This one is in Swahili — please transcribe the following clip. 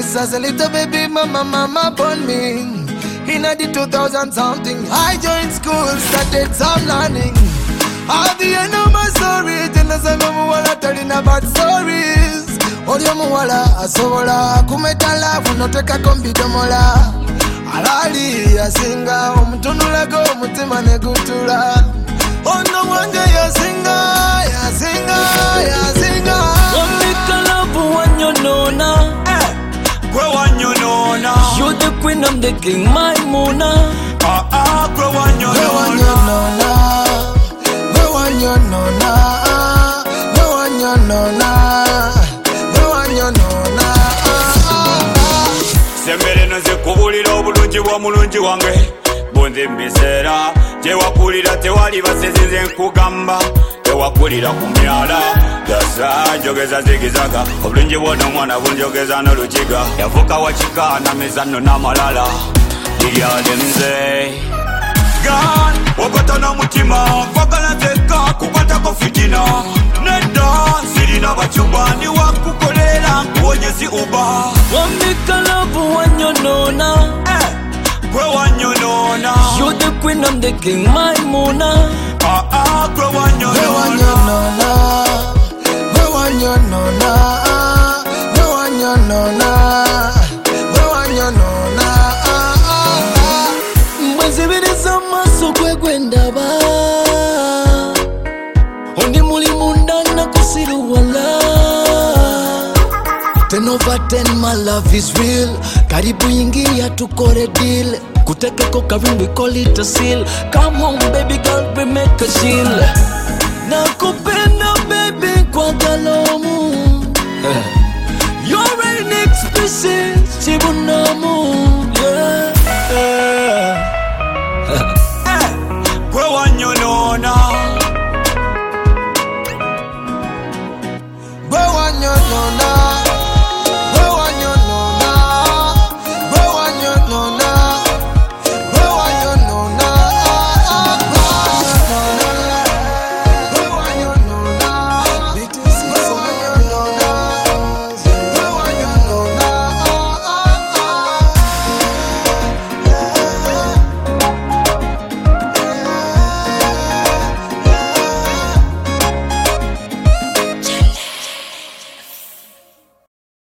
Yes, as a little baby, mama born me. In the 2000 something, I joined school, started some learning. At the end of my story, Jenazanga muwala telling about stories. Olyo muwala asobola kumetala funoteka kombidomola. Alali yasinga omutunulago omutima negutula. Ono wange yasinga. Wamikalabu wanyonona. Kwe wanyonona. You're the queen, I'm the king, my Mona. Kwe wanyonona. Sembere noze kubulira obulungi bwa mulungi wange. Bonze mbisera tewakulira tewali basezinze nkugamba. Tewakulira ku myala gasa njogeza zigizaga. Obulungi bwona omwana bunjogeza n'olukiga. Yavuka wakika na mizano n'amalala. Liyademze gan wakata na mutima kwagala teka kukwatako fitina. Nedda sirina bachubani wakukolera nkuonyezi uba. Wamikalabu wanyonona. Kwe wanyonona. You're the queen, I'm the king, my Mona. Kwe wanyonona. Mwezibiriza maso kwe gwendaba. Ondi muli munda na kusiruwala. 10 over 10 my love is real. Karibu ingia tukore deal. Kutekeko kavin we call it a seal. Come home baby girl we make a deal. Nakupenda baby kwa galomu. You're an exquisite. Chibuna